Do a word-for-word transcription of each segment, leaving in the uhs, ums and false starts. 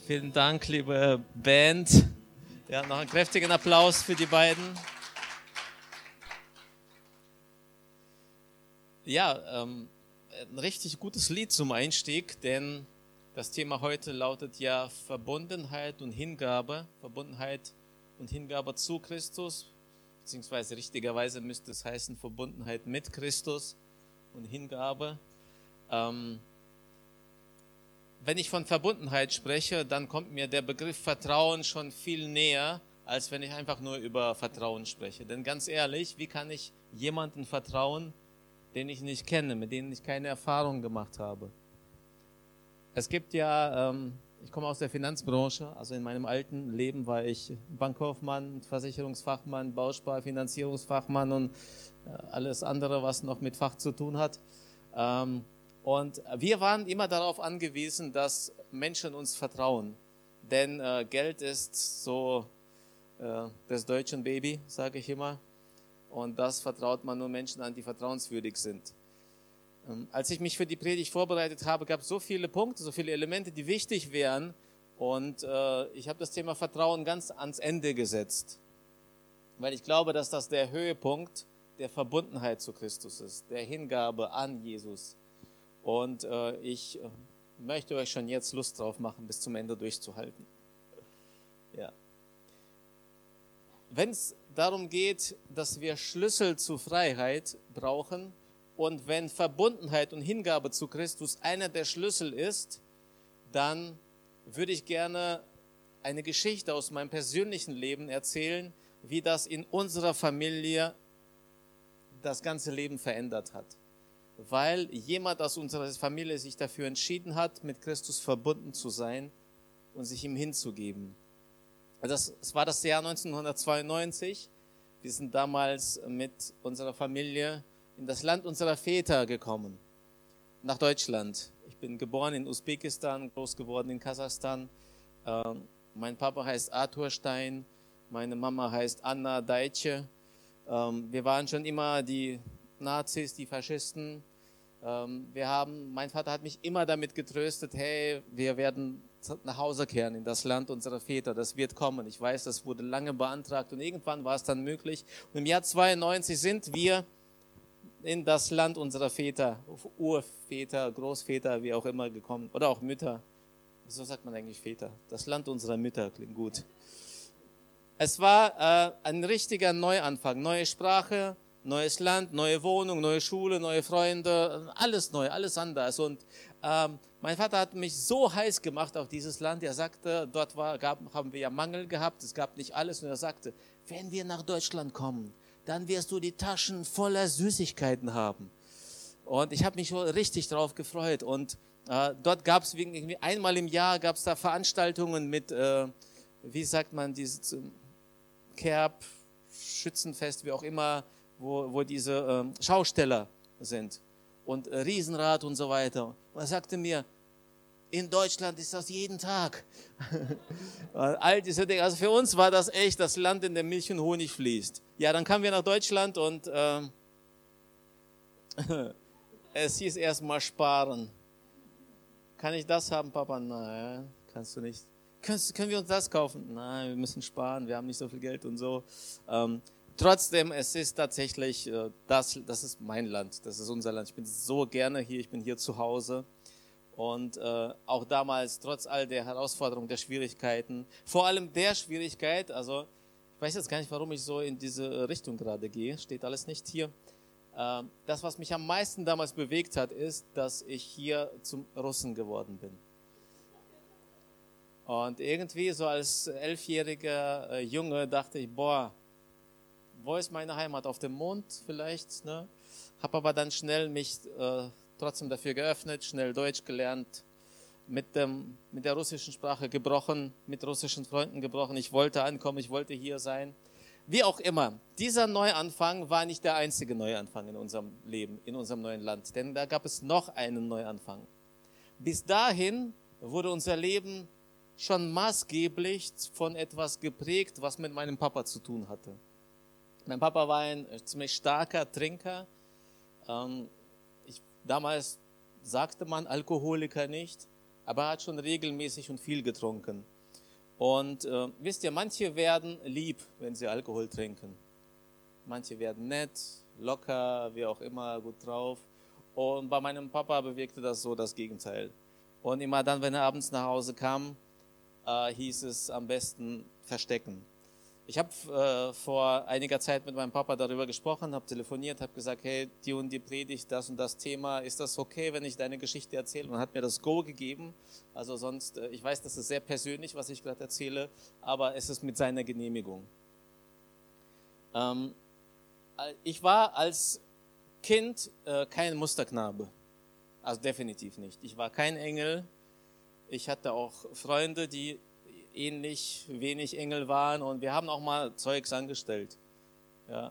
Vielen Dank, liebe Band. Ja, noch einen kräftigen Applaus für die beiden. Ja, ähm, ein richtig gutes Lied zum Einstieg, denn das Thema heute lautet ja Verbundenheit und Hingabe. Verbundenheit und Hingabe zu Christus, beziehungsweise richtigerweise müsste es heißen Verbundenheit mit Christus und Hingabe. Ähm, Wenn ich von Verbundenheit spreche, dann kommt mir der Begriff Vertrauen schon viel näher, als wenn ich einfach nur über Vertrauen spreche. Denn ganz ehrlich, wie kann ich jemandem vertrauen, den ich nicht kenne, mit dem ich keine Erfahrung gemacht habe? Es gibt ja, ähm, ich komme aus der Finanzbranche, also in meinem alten Leben war ich Bankkaufmann, Versicherungsfachmann, Bauspar, Finanzierungsfachmann und alles andere, was noch mit Fach zu tun hat. Ähm, Und wir waren immer darauf angewiesen, dass Menschen uns vertrauen. Denn äh, Geld ist so äh, das deutsche Baby, sage ich immer. Und das vertraut man nur Menschen an, die vertrauenswürdig sind. Ähm, als ich mich für die Predigt vorbereitet habe, gab es so viele Punkte, so viele Elemente, die wichtig wären. Und äh, ich habe das Thema Vertrauen ganz ans Ende gesetzt. Weil ich glaube, dass das der Höhepunkt der Verbundenheit zu Christus ist, der Hingabe an Jesus. Und äh, ich äh, möchte euch schon jetzt Lust drauf machen, bis zum Ende durchzuhalten. Ja. Wenn es darum geht, dass wir Schlüssel zur Freiheit brauchen und wenn Verbundenheit und Hingabe zu Christus einer der Schlüssel ist, dann würde ich gerne eine Geschichte aus meinem persönlichen Leben erzählen, wie das in unserer Familie das ganze Leben verändert hat. Weil jemand aus unserer Familie sich dafür entschieden hat, mit Christus verbunden zu sein und sich ihm hinzugeben. Das, das war das Jahr neunzehnhundertzweiundneunzig. Wir sind damals mit unserer Familie in das Land unserer Väter gekommen, nach Deutschland. Ich bin geboren in Usbekistan, groß geworden in Kasachstan. Äh, mein Papa heißt Arthur Stein, meine Mama heißt Anna Deitche. Ähm, wir waren schon immer die Nazis, die Faschisten. Ähm, wir haben, mein Vater hat mich immer damit getröstet, hey, wir werden nach Hause kehren in das Land unserer Väter, das wird kommen. Ich weiß, das wurde lange beantragt und irgendwann war es dann möglich. Und im Jahr zweiundneunzig sind wir in das Land unserer Väter, Urväter, Großväter, wie auch immer gekommen, oder auch Mütter. Wieso sagt man eigentlich Väter? Das Land unserer Mütter klingt gut. Es war äh, ein richtiger Neuanfang, neue Sprache, neues Land, neue Wohnung, neue Schule, neue Freunde, alles neu, alles anders. Und ähm, mein Vater hat mich so heiß gemacht auf dieses Land. Er sagte, dort war, gab, haben wir ja Mangel gehabt, es gab nicht alles. Und er sagte, wenn wir nach Deutschland kommen, dann wirst du die Taschen voller Süßigkeiten haben. Und ich habe mich schon richtig drauf gefreut. Und äh, dort gab es irgendwie einmal im Jahr gab es da Veranstaltungen mit, äh, wie sagt man, dieses äh, Kerb, Schützenfest, wie auch immer, wo, wo diese äh, Schausteller sind und äh, Riesenrad und so weiter. Und er sagte mir, in Deutschland ist das jeden Tag. All diese Dinge. Also für uns war das echt das Land, in dem Milch und Honig fließt. Ja, dann kamen wir nach Deutschland und äh, es hieß erstmal sparen. Kann ich das haben, Papa? Nein, kannst du nicht. Können, können wir uns das kaufen? Nein, wir müssen sparen, wir haben nicht so viel Geld und so. Ähm, Trotzdem, es ist tatsächlich, das, das ist mein Land, das ist unser Land. Ich bin so gerne hier, ich bin hier zu Hause. Und äh, auch damals, trotz all der Herausforderungen, der Schwierigkeiten, vor allem der Schwierigkeit, also ich weiß jetzt gar nicht, warum ich so in diese Richtung gerade gehe, steht alles nicht hier. Äh, das, was mich am meisten damals bewegt hat, ist, dass ich hier zum Russen geworden bin. Und irgendwie so als elfjähriger äh, Junge dachte ich, boah, wo ist meine Heimat? Auf dem Mond vielleicht, ne? Habe aber dann schnell mich äh, trotzdem dafür geöffnet, schnell Deutsch gelernt, mit, dem, mit der russischen Sprache gebrochen, mit russischen Freunden gebrochen. Ich wollte ankommen, ich wollte hier sein. Wie auch immer, dieser Neuanfang war nicht der einzige Neuanfang in unserem Leben, in unserem neuen Land. Denn da gab es noch einen Neuanfang. Bis dahin wurde unser Leben schon maßgeblich von etwas geprägt, was mit meinem Papa zu tun hatte. Mein Papa war ein ziemlich starker Trinker. Ähm, ich, damals sagte man Alkoholiker nicht. aber er hat schon regelmäßig und viel getrunken. Und äh, wisst ihr, manche werden lieb, wenn sie Alkohol trinken. Manche werden nett, locker, wie auch immer, gut drauf. Und bei meinem Papa bewirkte das so das Gegenteil. Und immer dann, wenn er abends nach Hause kam, äh, hieß es am besten verstecken. Ich habe äh, vor einiger Zeit mit meinem Papa darüber gesprochen, habe telefoniert, habe gesagt, hey, die und die Predigt, das und das Thema, ist das okay, wenn ich deine Geschichte erzähle? Und er hat mir das Go gegeben. Also sonst, äh, ich weiß, das ist sehr persönlich, was ich gerade erzähle, aber es ist mit seiner Genehmigung. Ähm, ich war als Kind äh, kein Musterknabe, also definitiv nicht. Ich war kein Engel. Ich hatte auch Freunde, die ähnlich wenig Engel waren und wir haben auch mal Zeugs angestellt. Ja.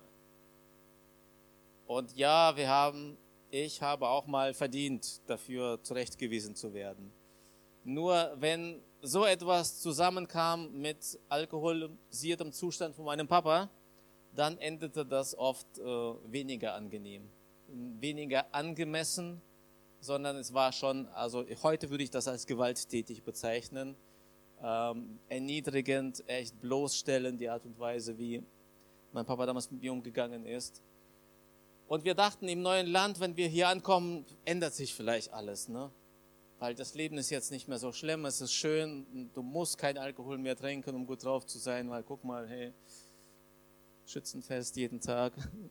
Und ja, wir haben, ich habe auch mal verdient, dafür zurechtgewiesen zu werden. Nur wenn so etwas zusammenkam mit alkoholisiertem Zustand von meinem Papa, dann endete das oft äh, weniger angenehm, weniger angemessen, sondern es war schon, also heute würde ich das als gewalttätig bezeichnen, ähm, erniedrigend, echt bloßstellend, die Art und Weise, wie mein Papa damals mit mir umgegangen ist. Und wir dachten, im neuen Land, wenn wir hier ankommen, ändert sich vielleicht alles, ne? Weil das Leben ist jetzt nicht mehr so schlimm, es ist schön, du musst kein Alkohol mehr trinken, um gut drauf zu sein, weil guck mal, hey, Schützenfest jeden Tag.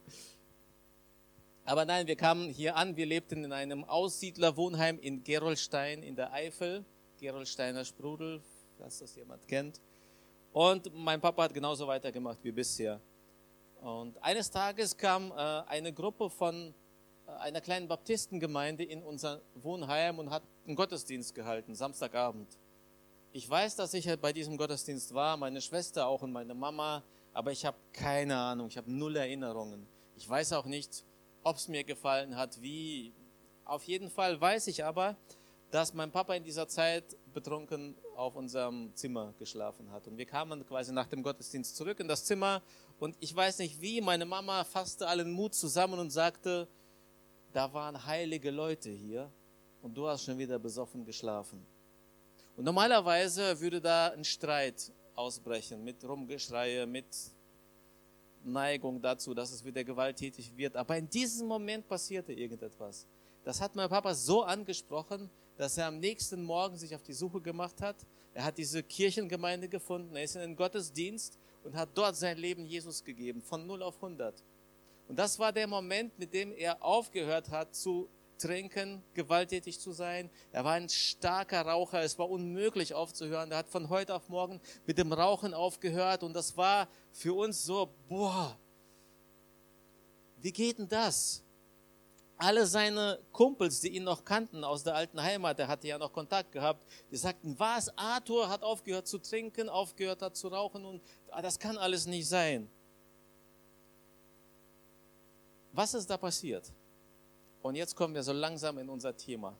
Aber nein, wir kamen hier an, wir lebten in einem Aussiedlerwohnheim in Gerolstein in der Eifel, Gerolsteiner Sprudel, falls das jemand kennt. Und mein Papa hat genauso weitergemacht wie bisher. Und eines Tages kam äh, eine Gruppe von äh, einer kleinen Baptistengemeinde in unser Wohnheim und hat einen Gottesdienst gehalten, Samstagabend. Ich weiß, dass ich bei diesem Gottesdienst war, meine Schwester auch und meine Mama, aber ich habe keine Ahnung, ich habe null Erinnerungen. Ich weiß auch nicht, ob es mir gefallen hat, wie. Auf jeden Fall weiß ich aber, dass mein Papa in dieser Zeit betrunken auf unserem Zimmer geschlafen hat. Und wir kamen quasi nach dem Gottesdienst zurück in das Zimmer und ich weiß nicht wie, meine Mama fasste allen Mut zusammen und sagte, da waren heilige Leute hier und du hast schon wieder besoffen geschlafen. Und normalerweise würde da ein Streit ausbrechen mit Rumgeschreie, mit Neigung dazu, dass es wieder gewalttätig wird. Aber in diesem Moment passierte irgendetwas. Das hat mein Papa so angesprochen, dass er am nächsten Morgen sich auf die Suche gemacht hat. Er hat diese Kirchengemeinde gefunden, er ist in den Gottesdienst und hat dort sein Leben Jesus gegeben, von null auf hundert. Und das war der Moment, mit dem er aufgehört hat zu trinken, gewalttätig zu sein. Er war ein starker Raucher, es war unmöglich aufzuhören. Er hat von heute auf morgen mit dem Rauchen aufgehört und das war für uns so, boah, wie geht denn das? Alle seine Kumpels, die ihn noch kannten aus der alten Heimat, er hatte ja noch Kontakt gehabt, die sagten, was, Arthur hat aufgehört zu trinken, aufgehört hat zu rauchen und das kann alles nicht sein. Was ist da passiert? Und jetzt kommen wir so langsam in unser Thema.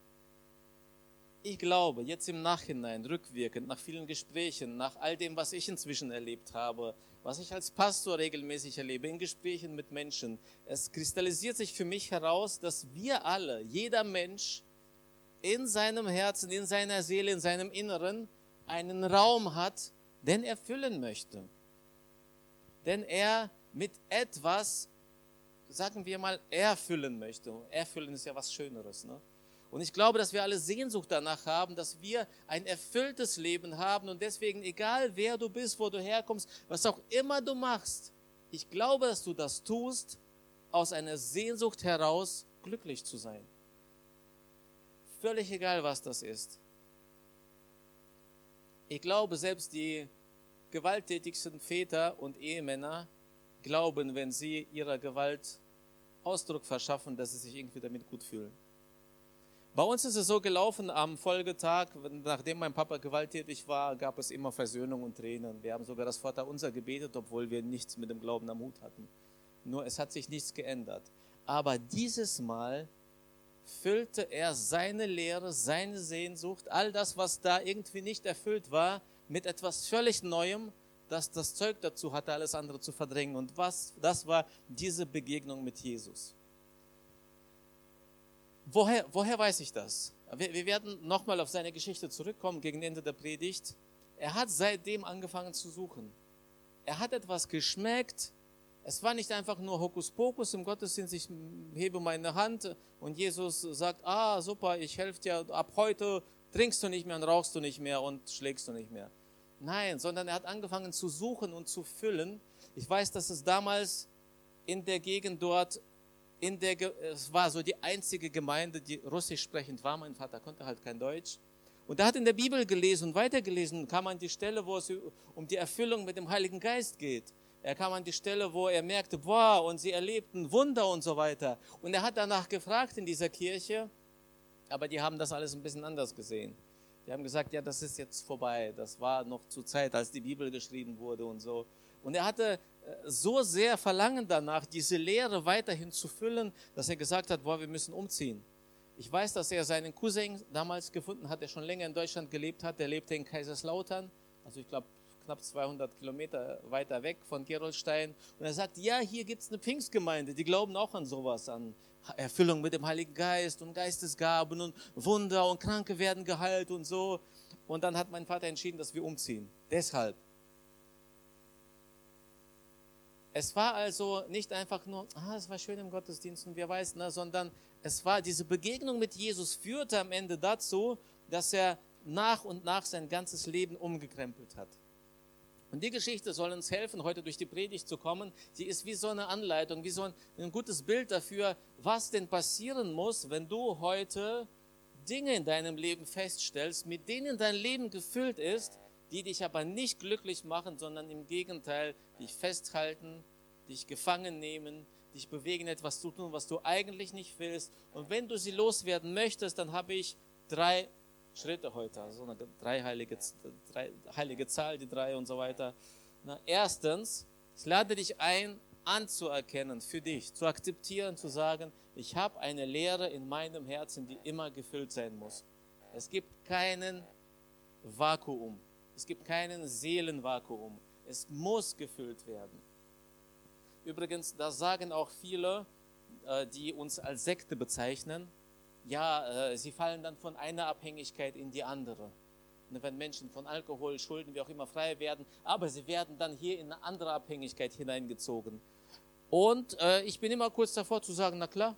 Ich glaube, jetzt im Nachhinein, rückwirkend, nach vielen Gesprächen, nach all dem, was ich inzwischen erlebt habe, was ich als Pastor regelmäßig erlebe, in Gesprächen mit Menschen, es kristallisiert sich für mich heraus, dass wir alle, jeder Mensch, in seinem Herzen, in seiner Seele, in seinem Inneren einen Raum hat, den er füllen möchte. Den er mit etwas, sagen wir mal, erfüllen möchte. Erfüllen ist ja was Schöneres, ne? Und ich glaube, dass wir alle Sehnsucht danach haben, dass wir ein erfülltes Leben haben und deswegen, egal wer du bist, wo du herkommst, was auch immer du machst, ich glaube, dass du das tust, aus einer Sehnsucht heraus glücklich zu sein. Völlig egal, was das ist. Ich glaube, selbst die gewalttätigsten Väter und Ehemänner glauben, wenn sie ihrer Gewalt Ausdruck verschaffen, dass sie sich irgendwie damit gut fühlen. Bei uns ist es so gelaufen, am Folgetag, nachdem mein Papa gewalttätig war, gab es immer Versöhnung und Tränen. Wir haben sogar das Vaterunser gebetet, obwohl wir nichts mit dem Glauben am Hut hatten. Nur es hat sich nichts geändert. Aber dieses Mal füllte er seine Lehre, seine Sehnsucht, all das, was da irgendwie nicht erfüllt war, mit etwas völlig Neuem, das das Zeug dazu hatte, alles andere zu verdrängen. Und was, das war diese Begegnung mit Jesus. Woher, woher weiß ich das? Wir, wir werden nochmal auf seine Geschichte zurückkommen gegen Ende der Predigt. Er hat seitdem angefangen zu suchen. Er hat etwas geschmeckt. Es war nicht einfach nur Hokuspokus im Gottesdienst, ich hebe meine Hand und Jesus sagt, ah super, ich helfe dir, ab heute trinkst du nicht mehr und rauchst du nicht mehr und schlägst du nicht mehr. Nein, sondern er hat angefangen zu suchen und zu füllen. Ich weiß, dass es damals in der Gegend dort, in der, es war so die einzige Gemeinde, die russisch sprechend war. Mein Vater konnte halt kein Deutsch. Und er hat in der Bibel gelesen und weitergelesen, kam an die Stelle, wo es um die Erfüllung mit dem Heiligen Geist geht. Er kam an die Stelle, wo er merkte, boah, und sie erlebten Wunder und so weiter. Und er hat danach gefragt in dieser Kirche, aber die haben das alles ein bisschen anders gesehen. Die haben gesagt, ja, das ist jetzt vorbei. Das war noch zur Zeit, als die Bibel geschrieben wurde und so. Und er hatte so sehr Verlangen danach, diese Lehre weiterhin zu füllen, dass er gesagt hat, boah, wir müssen umziehen. Ich weiß, dass er seinen Cousin damals gefunden hat, der schon länger in Deutschland gelebt hat. Der lebte in Kaiserslautern, also ich glaube knapp zweihundert Kilometer weiter weg von Gerolstein. Und er sagt, ja, hier gibt es eine Pfingstgemeinde, die glauben auch an sowas, an Erfüllung mit dem Heiligen Geist und Geistesgaben und Wunder und Kranke werden geheilt und so. Und dann hat mein Vater entschieden, dass wir umziehen. Deshalb. Es war also nicht einfach nur, ah, es war schön im Gottesdienst und wer weiß, ne, sondern es war, diese Begegnung mit Jesus führte am Ende dazu, dass er nach und nach sein ganzes Leben umgekrempelt hat. Und die Geschichte soll uns helfen, heute durch die Predigt zu kommen. Sie ist wie so eine Anleitung, wie so ein, ein gutes Bild dafür, was denn passieren muss, wenn du heute Dinge in deinem Leben feststellst, mit denen dein Leben gefüllt ist, die dich aber nicht glücklich machen, sondern im Gegenteil dich festhalten, dich gefangen nehmen, dich bewegen, etwas zu tun, was du eigentlich nicht willst. Und wenn du sie loswerden möchtest, dann habe ich drei Schritte heute, also eine drei heilige, drei, heilige Zahl, die drei und so weiter. Na, erstens, ich lade dich ein, anzuerkennen, für dich, zu akzeptieren, zu sagen, ich habe eine Leere in meinem Herzen, die immer gefüllt sein muss. Es gibt keinen Vakuum, es gibt keinen Seelenvakuum, es muss gefüllt werden. Übrigens, das sagen auch viele, die uns als Sekte bezeichnen, ja, sie fallen dann von einer Abhängigkeit in die andere. Wenn Menschen von Alkohol, Schulden, wie auch immer frei werden, aber sie werden dann hier in eine andere Abhängigkeit hineingezogen. Und äh, ich bin immer kurz davor zu sagen, na klar,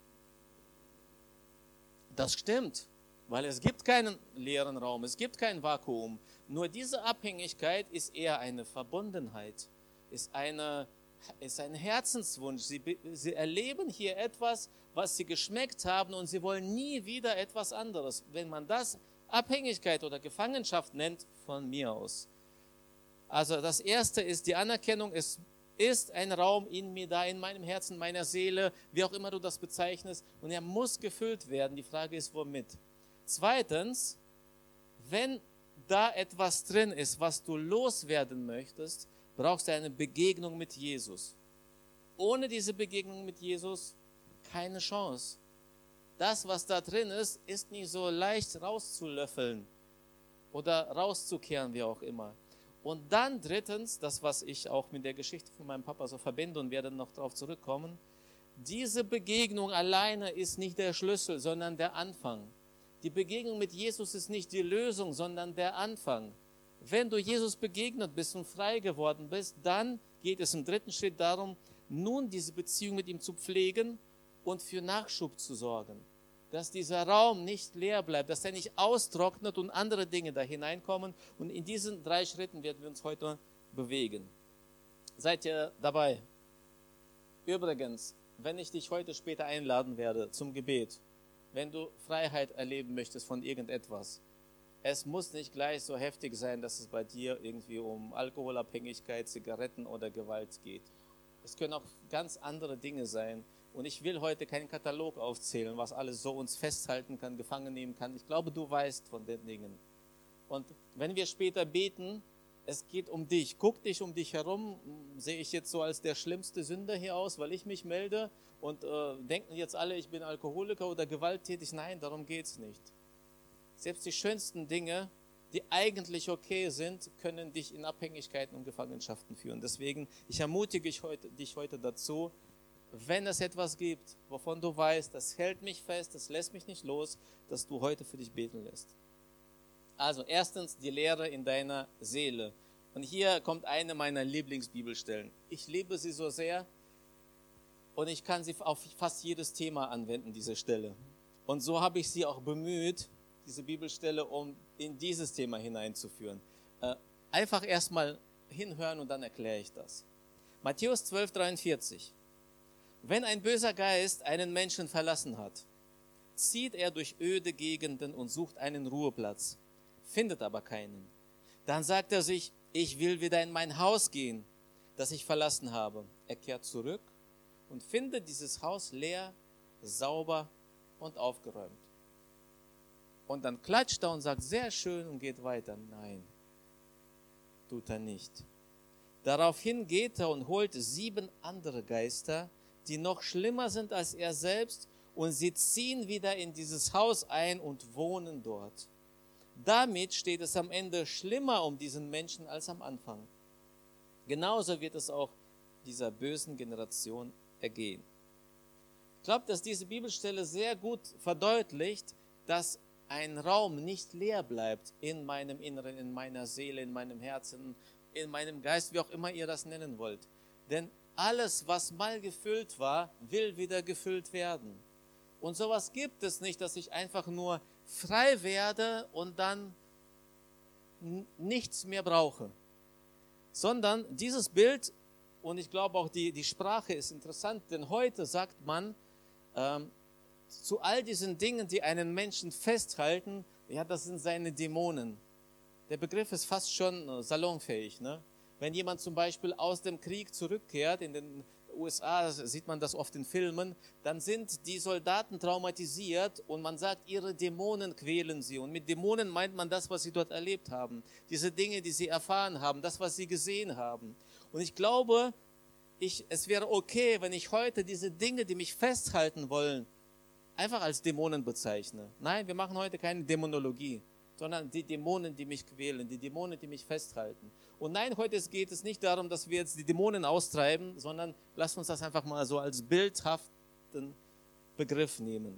das stimmt, weil es gibt keinen leeren Raum, es gibt kein Vakuum. Nur diese Abhängigkeit ist eher eine Verbundenheit, ist, eine, ist ein Herzenswunsch. Sie, sie erleben hier etwas, was sie geschmeckt haben und sie wollen nie wieder etwas anderes. Wenn man das Abhängigkeit oder Gefangenschaft nennt, von mir aus. Also das Erste ist die Anerkennung, es ist ein Raum in mir da, in meinem Herzen, meiner Seele, wie auch immer du das bezeichnest, und er muss gefüllt werden. Die Frage ist, womit? Zweitens, wenn da etwas drin ist, was du loswerden möchtest, brauchst du eine Begegnung mit Jesus. Ohne diese Begegnung mit Jesus keine Chance. Das, was da drin ist, ist nicht so leicht rauszulöffeln oder rauszukehren, wie auch immer. Und dann drittens, das, was ich auch mit der Geschichte von meinem Papa so verbinde und werde noch darauf zurückkommen, diese Begegnung alleine ist nicht der Schlüssel, sondern der Anfang. Die Begegnung mit Jesus ist nicht die Lösung, sondern der Anfang. Wenn du Jesus begegnet bist und frei geworden bist, dann geht es im dritten Schritt darum, nun diese Beziehung mit ihm zu pflegen und für Nachschub zu sorgen. Dass dieser Raum nicht leer bleibt, dass er nicht austrocknet und andere Dinge da hineinkommen. Und in diesen drei Schritten werden wir uns heute bewegen. Seid ihr dabei? Übrigens, wenn ich dich heute später einladen werde zum Gebet, wenn du Freiheit erleben möchtest von irgendetwas, es muss nicht gleich so heftig sein, dass es bei dir irgendwie um Alkoholabhängigkeit, Zigaretten oder Gewalt geht. Es können auch ganz andere Dinge sein. Und ich will heute keinen Katalog aufzählen, was alles so uns festhalten kann, gefangen nehmen kann. Ich glaube, du weißt von den Dingen. Und wenn wir später beten, es geht um dich. Guck dich um dich herum. Sehe ich jetzt so als der schlimmste Sünder hier aus, weil ich mich melde? Und äh, denken jetzt alle, ich bin Alkoholiker oder gewalttätig? Nein, darum geht es nicht. Selbst die schönsten Dinge, die eigentlich okay sind, können dich in Abhängigkeiten und Gefangenschaften führen. Deswegen, ich ermutige dich heute, dich heute dazu, wenn es etwas gibt, wovon du weißt, das hält mich fest, das lässt mich nicht los, dass du heute für dich beten lässt. Also erstens die Lehre in deiner Seele. Und hier kommt eine meiner Lieblingsbibelstellen. Ich liebe sie so sehr und ich kann sie auf fast jedes Thema anwenden, diese Stelle. Und so habe ich sie auch bemüht, diese Bibelstelle, um in dieses Thema hineinzuführen. Äh, einfach erstmal hinhören und dann erkläre ich das. Matthäus zwölf, dreiundvierzig. Wenn ein böser Geist einen Menschen verlassen hat, zieht er durch öde Gegenden und sucht einen Ruheplatz, findet aber keinen. Dann sagt er sich, ich will wieder in mein Haus gehen, das ich verlassen habe. Er kehrt zurück und findet dieses Haus leer, sauber und aufgeräumt. Und dann klatscht er und sagt, sehr schön, und geht weiter. Nein, tut er nicht. Daraufhin geht er und holt sieben andere Geister, die noch schlimmer sind als er selbst, und sie ziehen wieder in dieses Haus ein und wohnen dort. Damit steht es am Ende schlimmer um diesen Menschen als am Anfang. Genauso wird es auch dieser bösen Generation ergehen. Ich glaube, dass diese Bibelstelle sehr gut verdeutlicht, dass ein Raum nicht leer bleibt in meinem Inneren, in meiner Seele, in meinem Herzen, in meinem Geist, wie auch immer ihr das nennen wollt. Denn alles, was mal gefüllt war, will wieder gefüllt werden. Und sowas gibt es nicht, dass ich einfach nur frei werde und dann n- nichts mehr brauche. Sondern dieses Bild, und ich glaube auch die, die Sprache ist interessant, denn heute sagt man, ähm, zu all diesen Dingen, die einen Menschen festhalten, ja, das sind seine Dämonen. Der Begriff ist fast schon äh, salonfähig, ne? Wenn jemand zum Beispiel aus dem Krieg zurückkehrt, in den U S A sieht man das oft in Filmen, dann sind die Soldaten traumatisiert und man sagt, ihre Dämonen quälen sie. Und mit Dämonen meint man das, was sie dort erlebt haben. Diese Dinge, die sie erfahren haben, das, was sie gesehen haben. Und ich glaube, ich, es wäre okay, wenn ich heute diese Dinge, die mich festhalten wollen, einfach als Dämonen bezeichne. Nein, wir machen heute keine Dämonologie, sondern die Dämonen, die mich quälen, die Dämonen, die mich festhalten. Und nein, heute geht es nicht darum, dass wir jetzt die Dämonen austreiben, sondern lasst uns das einfach mal so als bildhaften Begriff nehmen.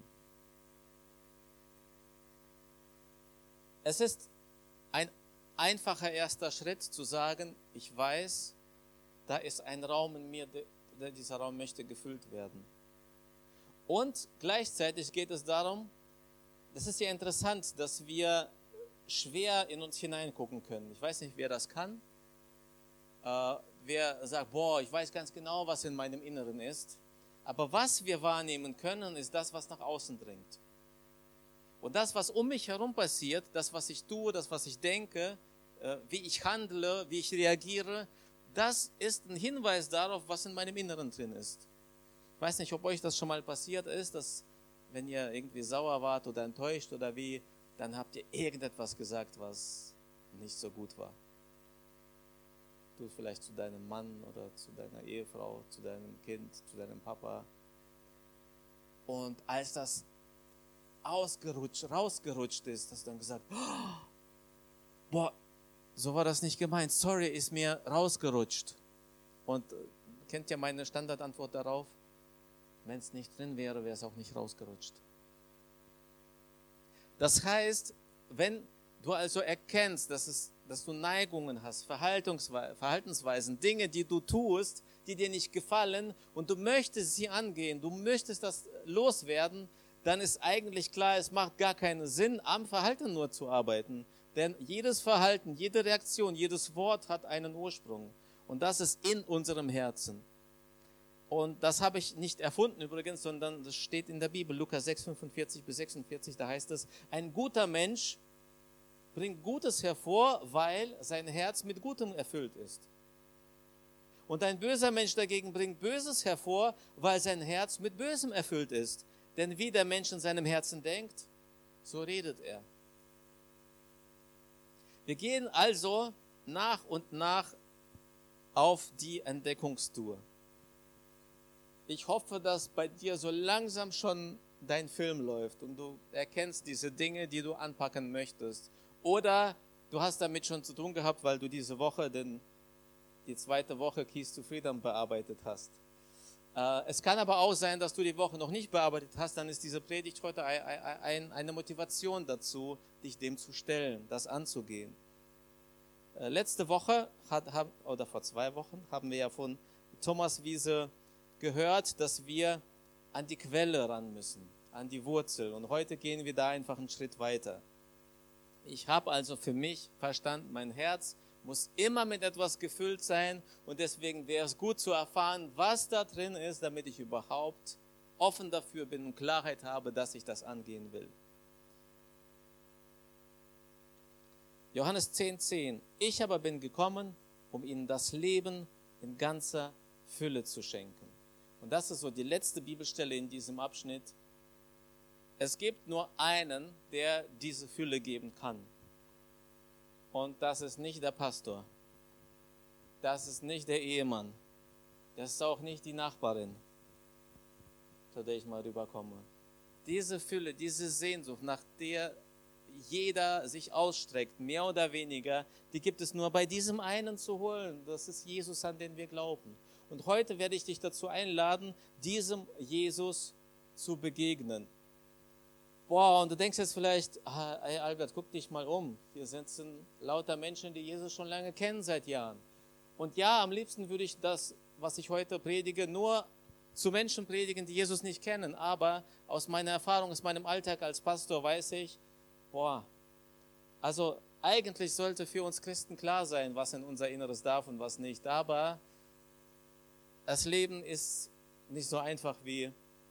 Es ist ein einfacher erster Schritt zu sagen, ich weiß, da ist ein Raum in mir, der, dieser Raum möchte gefüllt werden. Und gleichzeitig geht es darum, das ist ja interessant, dass wir schwer in uns hineingucken können. Ich weiß nicht, wer das kann. Äh, wer sagt, boah, ich weiß ganz genau, was in meinem Inneren ist. Aber was wir wahrnehmen können, ist das, was nach außen dringt. Und das, was um mich herum passiert, das, was ich tue, das, was ich denke, äh, wie ich handle, wie ich reagiere, das ist ein Hinweis darauf, was in meinem Inneren drin ist. Ich weiß nicht, ob euch das schon mal passiert ist, dass wenn ihr irgendwie sauer wart oder enttäuscht oder wie, dann habt ihr irgendetwas gesagt, was nicht so gut war. Du vielleicht zu deinem Mann oder zu deiner Ehefrau, zu deinem Kind, zu deinem Papa. Und als das ausgerutscht, rausgerutscht ist, hast du dann gesagt, oh, boah, so war das nicht gemeint, sorry, ist mir rausgerutscht. Und äh, kennt ihr meine Standardantwort darauf? Wenn es nicht drin wäre, wäre es auch nicht rausgerutscht. Das heißt, wenn du also erkennst, dass, es, dass du Neigungen hast, Verhaltensweisen, Dinge, die du tust, die dir nicht gefallen und du möchtest sie angehen, du möchtest das loswerden, dann ist eigentlich klar, es macht gar keinen Sinn, am Verhalten nur zu arbeiten. Denn jedes Verhalten, jede Reaktion, jedes Wort hat einen Ursprung. Und das ist in unserem Herzen. Und das habe ich nicht erfunden übrigens, sondern das steht in der Bibel, Lukas sechs, fünfundvierzig bis sechsundvierzig, da heißt es, ein guter Mensch bringt Gutes hervor, weil sein Herz mit Gutem erfüllt ist. Und ein böser Mensch dagegen bringt Böses hervor, weil sein Herz mit Bösem erfüllt ist. Denn wie der Mensch in seinem Herzen denkt, so redet er. Wir gehen also nach und nach auf die Entdeckungstour. Ich hoffe, dass bei dir so langsam schon dein Film läuft und du erkennst diese Dinge, die du anpacken möchtest. Oder du hast damit schon zu tun gehabt, weil du diese Woche, denn die zweite Woche Keys to Freedom bearbeitet hast. Es kann aber auch sein, dass du die Woche noch nicht bearbeitet hast, dann ist diese Predigt heute eine Motivation dazu, dich dem zu stellen, das anzugehen. Letzte Woche, oder vor zwei Wochen, haben wir ja von Thomas Wiese gehört, dass wir an die Quelle ran müssen, an die Wurzel. Und heute gehen wir da einfach einen Schritt weiter. Ich habe also für mich verstanden, mein Herz muss immer mit etwas gefüllt sein und deswegen wäre es gut zu erfahren, was da drin ist, damit ich überhaupt offen dafür bin und Klarheit habe, dass ich das angehen will. Johannes zehn, zehn. Ich aber bin gekommen, um ihnen das Leben in ganzer Fülle zu schenken. Und das ist so die letzte Bibelstelle in diesem Abschnitt. Es gibt nur einen, der diese Fülle geben kann. Und das ist nicht der Pastor. Das ist nicht der Ehemann. Das ist auch nicht die Nachbarin, zu der ich mal rüberkomme. Diese Fülle, diese Sehnsucht, nach der jeder sich ausstreckt, mehr oder weniger, die gibt es nur bei diesem einen zu holen. Das ist Jesus, an den wir glauben. Und heute werde ich dich dazu einladen, diesem Jesus zu begegnen. Boah, und du denkst jetzt vielleicht, ah, ey Albert, guck dich mal um. Hier sitzen lauter Menschen, die Jesus schon lange kennen, seit Jahren. Und ja, am liebsten würde ich das, was ich heute predige, nur zu Menschen predigen, die Jesus nicht kennen. Aber aus meiner Erfahrung, aus meinem Alltag als Pastor weiß ich, boah, also eigentlich sollte für uns Christen klar sein, was in unser Inneres darf und was nicht. Aber das Leben ist nicht so einfach, wie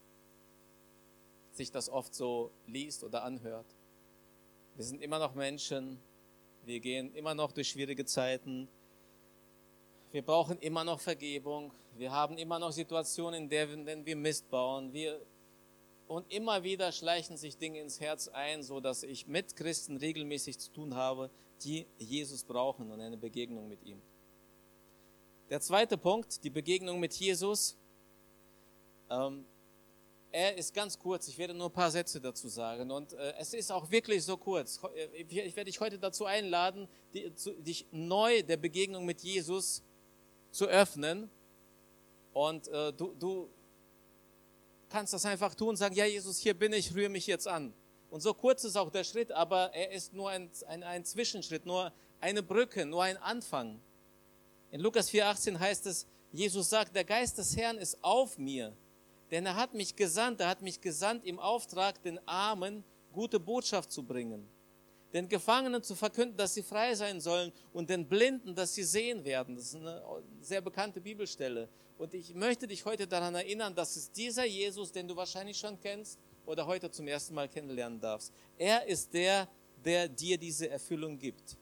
sich das oft so liest oder anhört. Wir sind immer noch Menschen, wir gehen immer noch durch schwierige Zeiten, wir brauchen immer noch Vergebung, wir haben immer noch Situationen, in denen wir Mist bauen, wir, und immer wieder schleichen sich Dinge ins Herz ein, so dass ich mit Christen regelmäßig zu tun habe, die Jesus brauchen und eine Begegnung mit ihm. Der zweite Punkt, die Begegnung mit Jesus. Ähm, Er ist ganz kurz, ich werde nur ein paar Sätze dazu sagen und äh, es ist auch wirklich so kurz. Ich, ich werde dich heute dazu einladen, die, zu, dich neu der Begegnung mit Jesus zu öffnen und äh, du, du kannst das einfach tun, sagen, ja Jesus, hier bin ich, rühre mich jetzt an. Und so kurz ist auch der Schritt, aber er ist nur ein, ein, ein Zwischenschritt, nur eine Brücke, nur ein Anfang. In Lukas vier achtzehn heißt es, Jesus sagt, der Geist des Herrn ist auf mir. Denn er hat mich gesandt, er hat mich gesandt im Auftrag, den Armen gute Botschaft zu bringen, den Gefangenen zu verkünden, dass sie frei sein sollen und den Blinden, dass sie sehen werden. Das ist eine sehr bekannte Bibelstelle. Und ich möchte dich heute daran erinnern, dass es dieser Jesus, den du wahrscheinlich schon kennst oder heute zum ersten Mal kennenlernen darfst, er ist der, der dir diese Erfüllung gibt.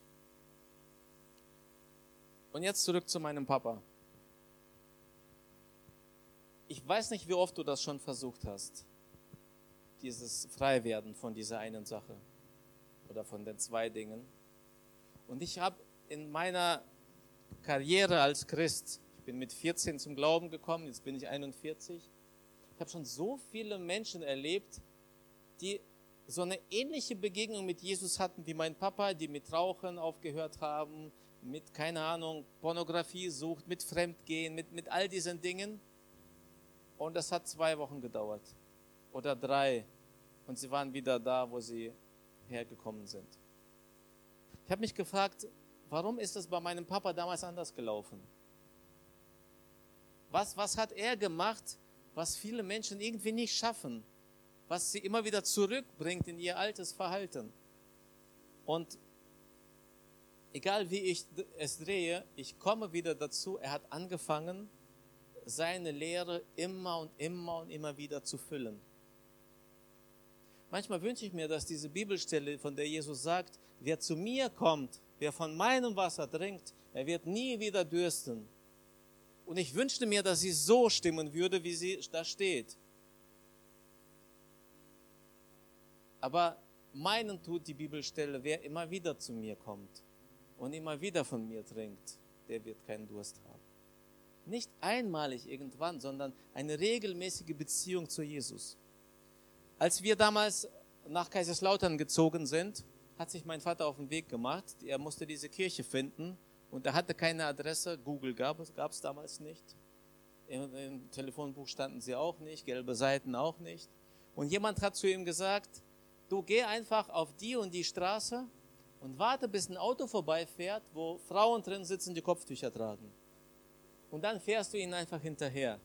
Und jetzt zurück zu meinem Papa. Ich weiß nicht, wie oft du das schon versucht hast, dieses Freiwerden von dieser einen Sache oder von den zwei Dingen. Und ich habe in meiner Karriere als Christ, ich bin mit vierzehn zum Glauben gekommen, jetzt bin ich einundvierzig, ich habe schon so viele Menschen erlebt, die so eine ähnliche Begegnung mit Jesus hatten wie mein Papa, die mit Rauchen aufgehört haben, mit, keine Ahnung, Pornografie sucht, mit Fremdgehen, mit, mit all diesen Dingen. Und das hat zwei Wochen gedauert oder drei und sie waren wieder da, wo sie hergekommen sind. Ich habe mich gefragt, warum ist es bei meinem Papa damals anders gelaufen? Was, was hat er gemacht, was viele Menschen irgendwie nicht schaffen, was sie immer wieder zurückbringt in ihr altes Verhalten? Und egal wie ich es drehe, ich komme wieder dazu, er hat angefangen, seine Lehre immer und immer und immer wieder zu füllen. Manchmal wünsche ich mir, dass diese Bibelstelle, von der Jesus sagt, wer zu mir kommt, wer von meinem Wasser trinkt, er wird nie wieder dürsten. Und ich wünschte mir, dass sie so stimmen würde, wie sie da steht. Aber meinen tut die Bibelstelle, wer immer wieder zu mir kommt und immer wieder von mir trinkt, der wird keinen Durst haben. Nicht einmalig irgendwann, sondern eine regelmäßige Beziehung zu Jesus. Als wir damals nach Kaiserslautern gezogen sind, hat sich mein Vater auf den Weg gemacht. Er musste diese Kirche finden und er hatte keine Adresse. Google gab es, gab es damals nicht. Im, im Telefonbuch standen sie auch nicht, gelbe Seiten auch nicht. Und jemand hat zu ihm gesagt, du geh einfach auf die und die Straße und warte, bis ein Auto vorbeifährt, wo Frauen drin sitzen, die Kopftücher tragen. Und dann fährst du ihnen einfach hinterher.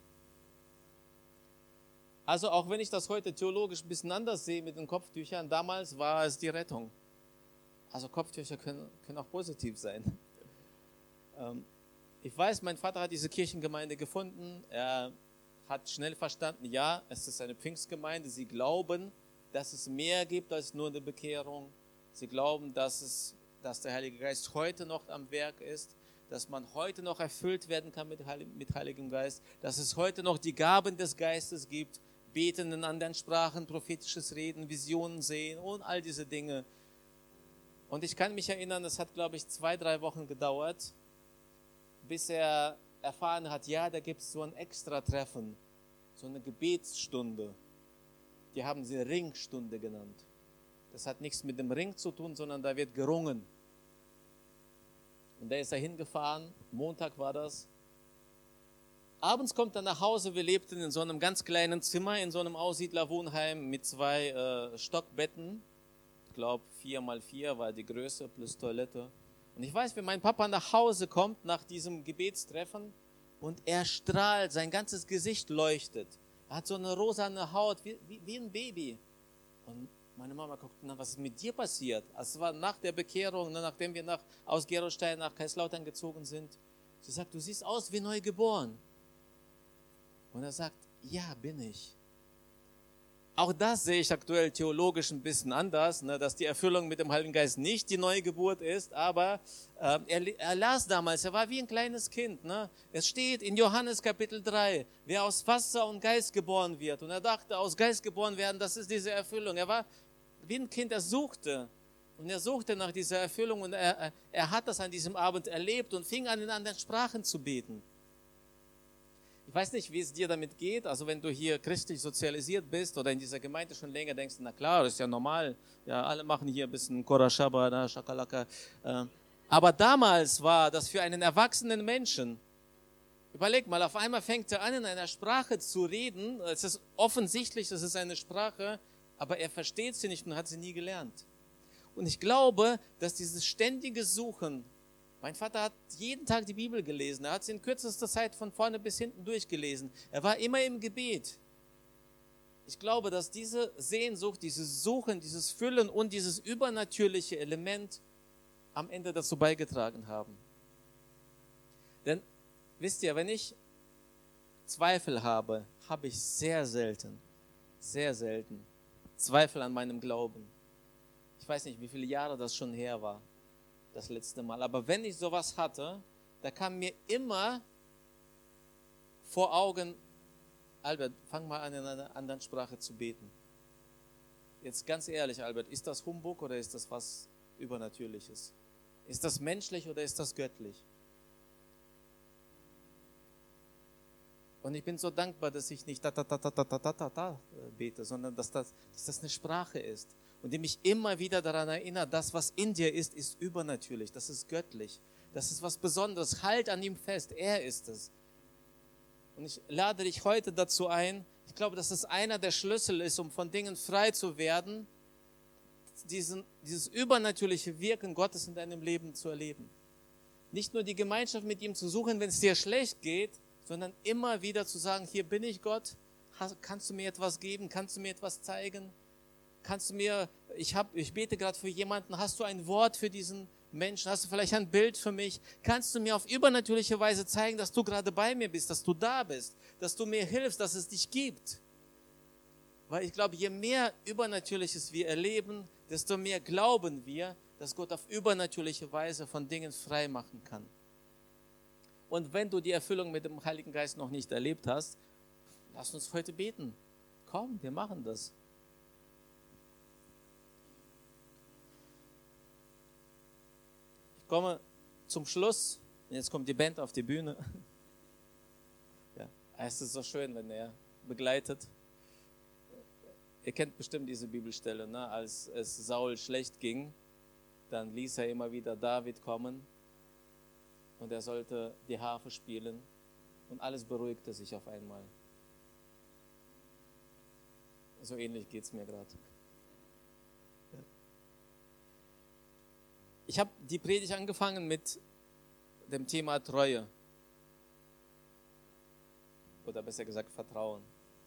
Also auch wenn ich das heute theologisch ein bisschen anders sehe mit den Kopftüchern, damals war es die Rettung. Also Kopftücher können, können auch positiv sein. Ähm, ich weiß, mein Vater hat diese Kirchengemeinde gefunden. Er hat schnell verstanden, ja, es ist eine Pfingstgemeinde. Sie glauben, dass es mehr gibt als nur eine Bekehrung. Sie glauben, dass, es, dass der Heilige Geist heute noch am Werk ist, dass man heute noch erfüllt werden kann mit, Heilig, mit Heiligem Geist, dass es heute noch die Gaben des Geistes gibt, Beten in anderen Sprachen, prophetisches Reden, Visionen sehen und all diese Dinge. Und ich kann mich erinnern, es hat, glaube ich, zwei, drei Wochen gedauert, bis er erfahren hat, ja, da gibt es so ein Extra-Treffen, so eine Gebetsstunde. Die haben sie Ringstunde genannt. Das hat nichts mit dem Ring zu tun, sondern da wird gerungen. Und da ist er hingefahren, Montag war das. Abends kommt er nach Hause, wir lebten in so einem ganz kleinen Zimmer, in so einem Aussiedlerwohnheim mit zwei äh, Stockbetten. Ich glaube, vier mal vier war die Größe plus Toilette. Und ich weiß, wenn mein Papa nach Hause kommt, nach diesem Gebetstreffen, und er strahlt, sein ganzes Gesicht leuchtet. Er hat so eine rosane Haut, wie, wie, wie ein Baby. Und meine Mama guckt, na, was ist mit dir passiert? Also es war nach der Bekehrung, nachdem wir nach, aus Gerolstein nach Kaiserslautern gezogen sind. Sie sagt, du siehst aus wie neu geboren. Und er sagt, ja, bin ich. Auch das sehe ich aktuell theologisch ein bisschen anders, ne, dass die Erfüllung mit dem Heiligen Geist nicht die Neugeburt ist, aber äh, er, er las damals, er war wie ein kleines Kind. Ne? Es steht in Johannes Kapitel drei, wer aus Wasser und Geist geboren wird. Und er dachte, aus Geist geboren werden, das ist diese Erfüllung. Er war wie ein Kind, er suchte. Und er suchte nach dieser Erfüllung und er, er hat das an diesem Abend erlebt und fing an, in anderen Sprachen zu beten. Ich weiß nicht, wie es dir damit geht, also wenn du hier christlich sozialisiert bist oder in dieser Gemeinde schon länger denkst, na klar, das ist ja normal, ja, alle machen hier ein bisschen Korashaba, da, Shakalaka. Aber damals war das für einen erwachsenen Menschen, überleg mal, auf einmal fängt er an, in einer Sprache zu reden, es ist offensichtlich, es ist eine Sprache, aber er versteht sie nicht und hat sie nie gelernt. Und ich glaube, dass dieses ständige Suchen, mein Vater hat jeden Tag die Bibel gelesen. Er hat sie in kürzester Zeit von vorne bis hinten durchgelesen. Er war immer im Gebet. Ich glaube, dass diese Sehnsucht, dieses Suchen, dieses Füllen und dieses übernatürliche Element am Ende dazu beigetragen haben. Denn, wisst ihr, wenn ich Zweifel habe, habe ich sehr selten, sehr selten Zweifel an meinem Glauben. Ich weiß nicht, wie viele Jahre das schon her war. Das letzte Mal. Aber wenn ich sowas hatte, da kam mir immer vor Augen, Albert, fang mal an, in einer anderen Sprache zu beten. Jetzt ganz ehrlich, Albert, ist das Humbug oder ist das was Übernatürliches? Ist das menschlich oder ist das göttlich? Und ich bin so dankbar, dass ich nicht da, da, da, da, da, da, da, da bete, sondern dass das, dass das eine Sprache ist. Und die mich immer wieder daran erinnert, das, was in dir ist, ist übernatürlich, das ist göttlich, das ist was Besonderes, halt an ihm fest, er ist es. Und ich lade dich heute dazu ein, ich glaube, dass es einer der Schlüssel ist, um von Dingen frei zu werden, diesen, dieses übernatürliche Wirken Gottes in deinem Leben zu erleben. Nicht nur die Gemeinschaft mit ihm zu suchen, wenn es dir schlecht geht, sondern immer wieder zu sagen, hier bin ich Gott, kannst du mir etwas geben, kannst du mir etwas zeigen? Kannst du mir, ich, hab, ich bete gerade für jemanden, hast du ein Wort für diesen Menschen, hast du vielleicht ein Bild für mich? Kannst du mir auf übernatürliche Weise zeigen, dass du gerade bei mir bist, dass du da bist, dass du mir hilfst, dass es dich gibt? Weil ich glaube, je mehr Übernatürliches wir erleben, desto mehr glauben wir, dass Gott auf übernatürliche Weise von Dingen frei machen kann. Und wenn du die Erfüllung mit dem Heiligen Geist noch nicht erlebt hast, lass uns heute beten. Komm, wir machen das. Ich komme zum Schluss. Jetzt kommt die Band auf die Bühne. Ja, es ist so schön, wenn er begleitet. Ihr kennt bestimmt diese Bibelstelle, ne? Als es Saul schlecht ging, dann ließ er immer wieder David kommen und er sollte die Harfe spielen. und alles beruhigte sich auf einmal. So ähnlich geht es mir gerade. Ich habe die Predigt angefangen mit dem Thema Treue. Oder besser gesagt Vertrauen.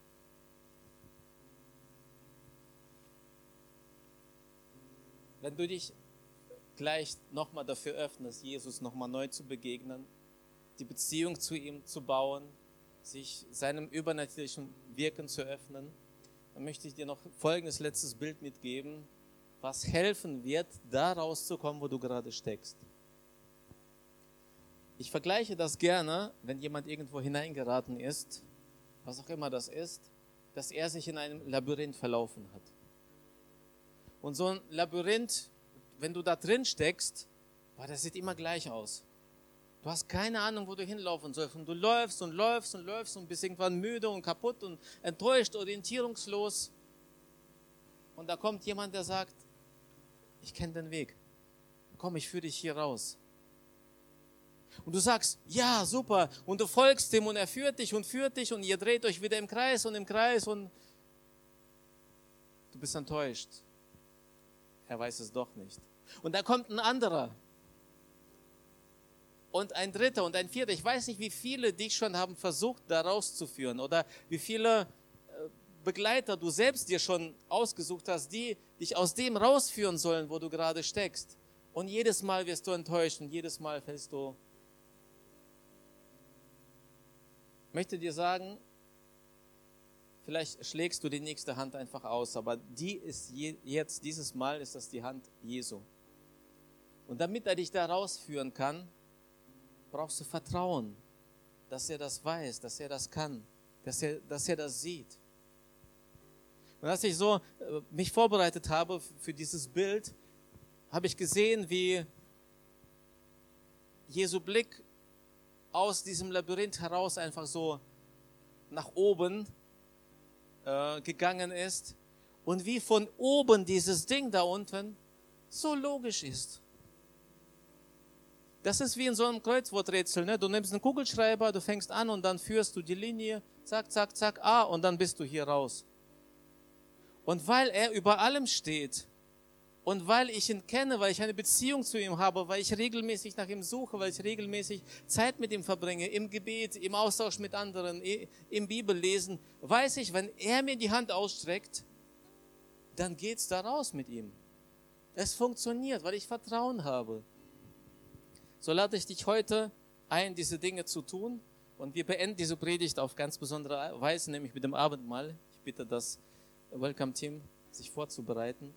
Wenn du dich gleich nochmal dafür öffnest, Jesus nochmal neu zu begegnen, die Beziehung zu ihm zu bauen, sich seinem übernatürlichen Wirken zu öffnen, dann möchte ich dir noch folgendes letztes Bild mitgeben, was helfen wird, da rauszukommen, wo du gerade steckst. Ich vergleiche das gerne, wenn jemand irgendwo hineingeraten ist, was auch immer das ist, dass er sich in einem Labyrinth verlaufen hat. Und so ein Labyrinth, wenn du da drin steckst, boah, das sieht immer gleich aus. Du hast keine Ahnung, wo du hinlaufen sollst. Und du läufst und läufst und läufst und bist irgendwann müde und kaputt und enttäuscht, orientierungslos. Und da kommt jemand, der sagt, ich kenne den Weg. Komm, ich führe dich hier raus. Und du sagst, ja, super. Und du folgst ihm und er führt dich und führt dich und ihr dreht euch wieder im Kreis und im Kreis und du bist enttäuscht. Er weiß es doch nicht. Und da kommt ein anderer. Und ein dritter und ein vierter. Ich weiß nicht, wie viele dich schon haben versucht, da rauszuführen. Oder wie viele Begleiter du selbst dir schon ausgesucht hast, die dich aus dem rausführen sollen, wo du gerade steckst. Und jedes Mal wirst du enttäuscht und jedes Mal fällst du. Ich möchte dir sagen, vielleicht schlägst du die nächste Hand einfach aus, aber die ist je, jetzt, dieses Mal ist das die Hand Jesu. Und damit er dich da rausführen kann, brauchst du Vertrauen, dass er das weiß, dass er das kann, dass er, dass er das sieht. Und als ich so äh, mich vorbereitet habe für dieses Bild, habe ich gesehen, wie Jesu Blick aus diesem Labyrinth heraus einfach so nach oben äh, gegangen ist und wie von oben dieses Ding da unten so logisch ist. Das ist wie in so einem Kreuzworträtsel, ne? Du nimmst einen Kugelschreiber, du fängst an und dann führst du die Linie, zack, zack, zack, ah, und dann bist du hier raus. Und weil er über allem steht und weil ich ihn kenne, weil ich eine Beziehung zu ihm habe, weil ich regelmäßig nach ihm suche, weil ich regelmäßig Zeit mit ihm verbringe, im Gebet, im Austausch mit anderen, im Bibellesen, weiß ich, wenn er mir die Hand ausstreckt, dann geht's da raus mit ihm. Es funktioniert, weil ich Vertrauen habe. So lade ich dich heute ein, diese Dinge zu tun. Und wir beenden diese Predigt auf ganz besondere Weise, nämlich mit dem Abendmahl. Ich bitte das Welcome-Team, sich vorzubereiten.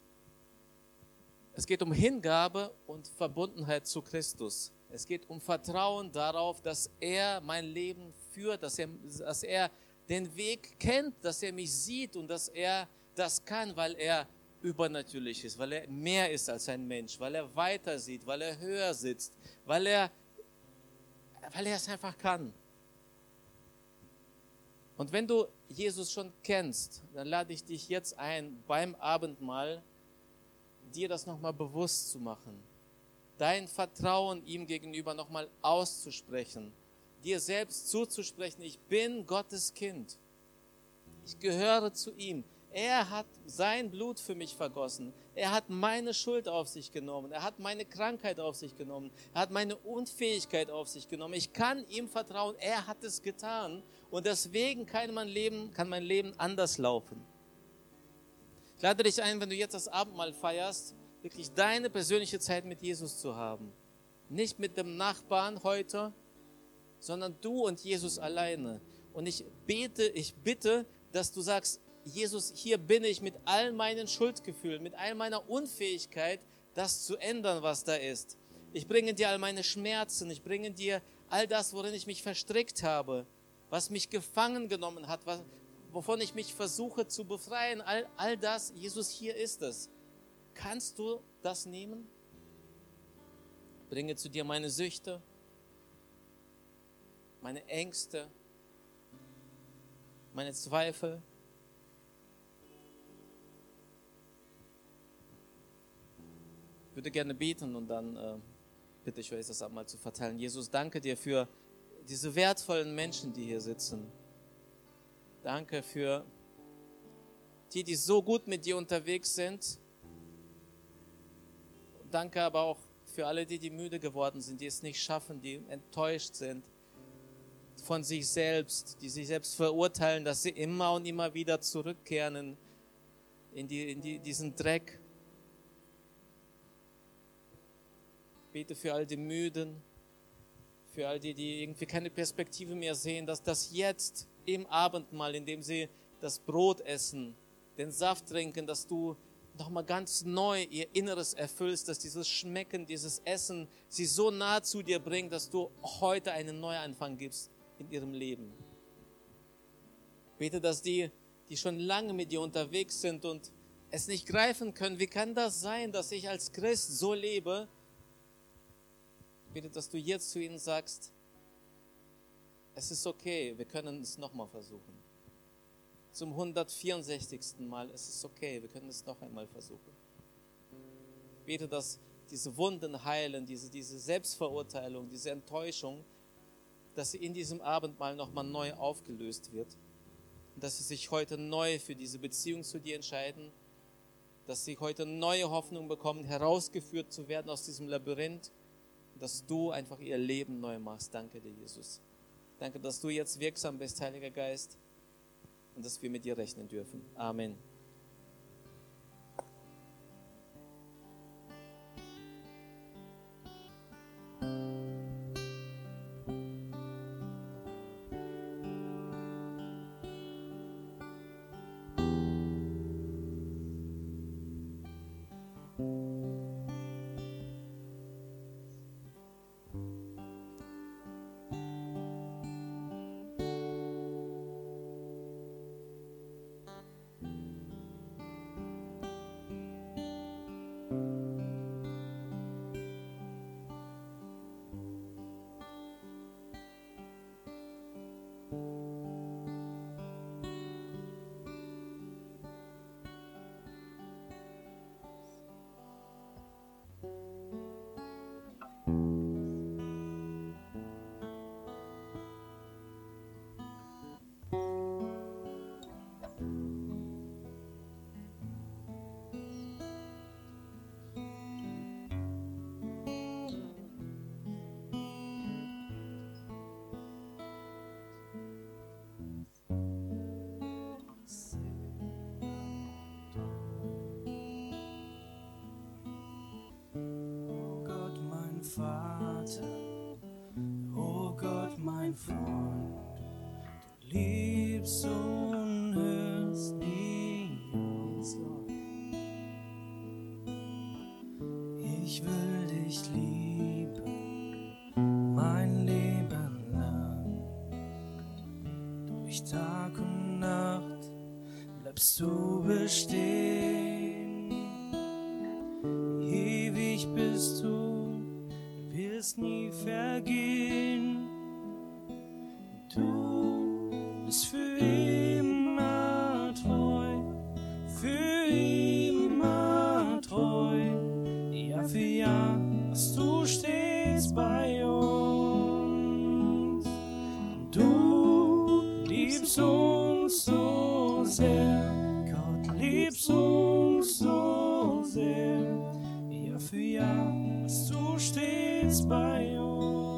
Es geht um Hingabe und Verbundenheit zu Christus. Es geht um Vertrauen darauf, dass er mein Leben führt, dass er, dass er den Weg kennt, dass er mich sieht und dass er das kann, weil er übernatürlich ist, weil er mehr ist als ein Mensch, weil er weiter sieht, weil er höher sitzt, weil er, weil er es einfach kann. Und wenn du Jesus schon kennst, dann lade ich dich jetzt ein, beim Abendmahl dir das nochmal bewusst zu machen, dein Vertrauen ihm gegenüber nochmal auszusprechen, dir selbst zuzusprechen, ich bin Gottes Kind, ich gehöre zu ihm. Er hat sein Blut für mich vergossen. Er hat meine Schuld auf sich genommen. Er hat meine Krankheit auf sich genommen. Er hat meine Unfähigkeit auf sich genommen. Ich kann ihm vertrauen. Er hat es getan. Und deswegen kann mein Leben, kann mein Leben anders laufen. Ich lade dich ein, wenn du jetzt das Abendmahl feierst, wirklich deine persönliche Zeit mit Jesus zu haben. Nicht mit dem Nachbarn heute, sondern du und Jesus alleine. Und ich bete, ich bitte, dass du sagst, Jesus, hier bin ich mit all meinen Schuldgefühlen, mit all meiner Unfähigkeit, das zu ändern, was da ist. Ich bringe dir all meine Schmerzen, ich bringe dir all das, worin ich mich verstrickt habe, was mich gefangen genommen hat, was, wovon ich mich versuche zu befreien. All, all das, Jesus, hier ist es. Kannst du das nehmen? Ich bringe zu dir meine Süchte, meine Ängste, meine Zweifel. Ich würde gerne beten und dann äh, bitte ich euch, das einmal zu verteilen. Jesus, danke dir für diese wertvollen Menschen, die hier sitzen. Danke für die, die so gut mit dir unterwegs sind. Danke aber auch für alle, die, die müde geworden sind, die es nicht schaffen, die enttäuscht sind von sich selbst, die sich selbst verurteilen, dass sie immer und immer wieder zurückkehren in, in, die, in die, diesen Dreck. Bete für all die Müden, für all die, die irgendwie keine Perspektive mehr sehen, dass das jetzt im Abendmahl, indem sie das Brot essen, den Saft trinken, dass du nochmal ganz neu ihr Inneres erfüllst, dass dieses Schmecken, dieses Essen sie so nah zu dir bringt, dass du heute einen Neuanfang gibst in ihrem Leben. Bete, dass die, die schon lange mit dir unterwegs sind und es nicht greifen können, wie kann das sein, dass ich als Christ so lebe? Bete, dass du jetzt zu ihnen sagst, es ist okay, wir können es nochmal versuchen. Zum hundertvierundsechzigsten Mal, es ist okay, wir können es noch einmal versuchen. Bete, dass diese Wunden heilen, diese, diese Selbstverurteilung, diese Enttäuschung, dass sie in diesem Abendmahl nochmal neu aufgelöst wird. Und dass sie sich heute neu für diese Beziehung zu dir entscheiden, dass sie heute neue Hoffnung bekommen, herausgeführt zu werden aus diesem Labyrinth, dass du einfach ihr Leben neu machst. Danke dir, Jesus. Danke, dass du jetzt wirksam bist, Heiliger Geist, und dass wir mit dir rechnen dürfen. Amen. Vater, oh Gott, mein Freund, du liebst und hörst nie auf. Ich will dich lieben, mein Leben lang. Durch Tag und Nacht bleibst du bestehen. Ewig bist du, wirst nie vergehen. Du bist für immer treu, für immer treu. Jahr für Jahr, was du stehst bei uns. Du liebst uns so sehr, Gott liebst uns so sehr. Jahr für Jahr, was du stehst bei uns.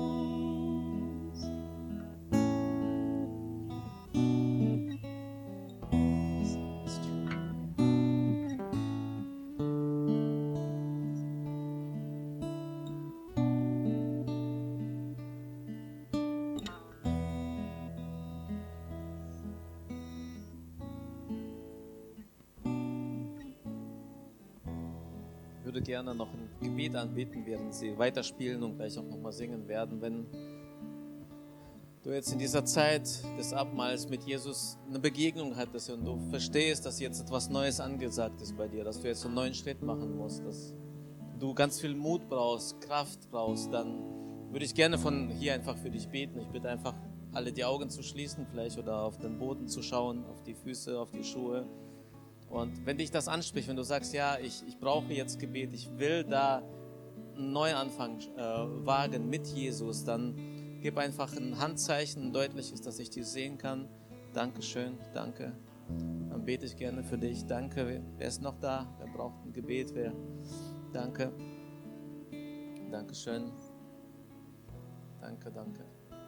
Ich würde gerne noch ein Gebet anbieten, während sie weiterspielen und gleich auch nochmal singen werden. Wenn du jetzt in dieser Zeit des Abendmahls mit Jesus eine Begegnung hattest und du verstehst, dass jetzt etwas Neues angesagt ist bei dir, dass du jetzt einen neuen Schritt machen musst, dass du ganz viel Mut brauchst, Kraft brauchst, dann würde ich gerne von hier einfach für dich beten. Ich bitte einfach, alle die Augen zu schließen vielleicht oder auf den Boden zu schauen, auf die Füße, auf die Schuhe. Und wenn dich das anspricht, wenn du sagst, ja, ich, ich brauche jetzt Gebet, ich will da einen Neuanfang äh, wagen mit Jesus, dann Gib einfach ein Handzeichen, ein deutliches, dass ich dich sehen kann. Dankeschön, danke. Dann bete ich gerne für dich. Danke. Wer ist noch da? Wer braucht ein Gebet? Wer? Danke. Dankeschön. Danke, danke.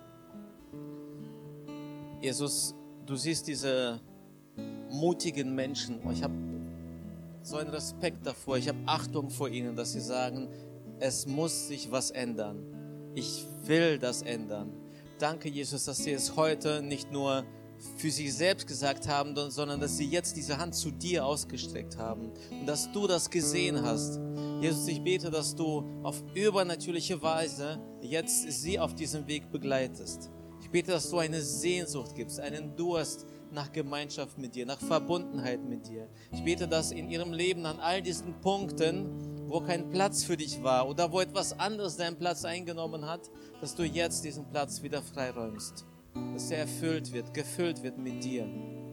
Jesus, du siehst diese mutigen Menschen. Ich habe so einen Respekt davor. Ich habe Achtung vor ihnen, dass sie sagen, es muss sich was ändern. Ich will das ändern. Danke, Jesus, dass sie es heute nicht nur für sich selbst gesagt haben, sondern dass sie jetzt diese Hand zu dir ausgestreckt haben und dass du das gesehen hast. Jesus, ich bete, dass du auf übernatürliche Weise jetzt sie auf diesem Weg begleitest. Ich bete, dass du eine Sehnsucht gibst, einen Durst nach Gemeinschaft mit dir, nach Verbundenheit mit dir. Ich bete, dass in ihrem Leben an all diesen Punkten, wo kein Platz für dich war oder wo etwas anderes deinen Platz eingenommen hat, dass du jetzt diesen Platz wieder freiräumst. Dass er erfüllt wird, gefüllt wird mit dir.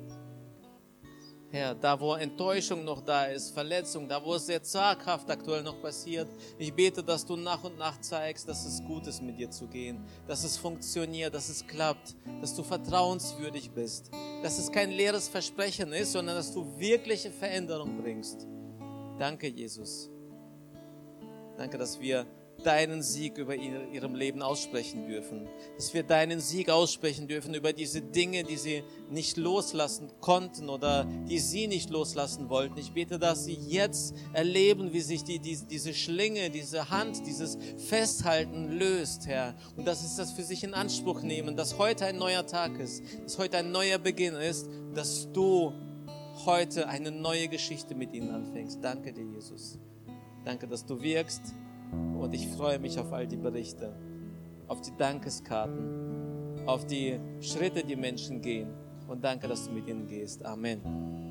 Herr, da wo Enttäuschung noch da ist, Verletzung, da wo es sehr zaghaft aktuell noch passiert, ich bete, dass du nach und nach zeigst, dass es gut ist, mit dir zu gehen, dass es funktioniert, dass es klappt, dass du vertrauenswürdig bist, dass es kein leeres Versprechen ist, sondern dass du wirkliche Veränderung bringst. Danke, Jesus. Danke, dass wir deinen Sieg über ihrem Leben aussprechen dürfen. Dass wir deinen Sieg aussprechen dürfen über diese Dinge, die sie nicht loslassen konnten oder die sie nicht loslassen wollten. Ich bete, dass sie jetzt erleben, wie sich die, die, diese Schlinge, diese Hand, dieses Festhalten löst, Herr. Und dass sie das für sich in Anspruch nehmen, dass heute ein neuer Tag ist, dass heute ein neuer Beginn ist, dass du heute eine neue Geschichte mit ihnen anfängst. Danke dir, Jesus. Danke, dass du wirkst. Und ich freue mich auf all die Berichte, auf die Dankeskarten, auf die Schritte, die Menschen gehen. Und danke, dass du mit ihnen gehst. Amen.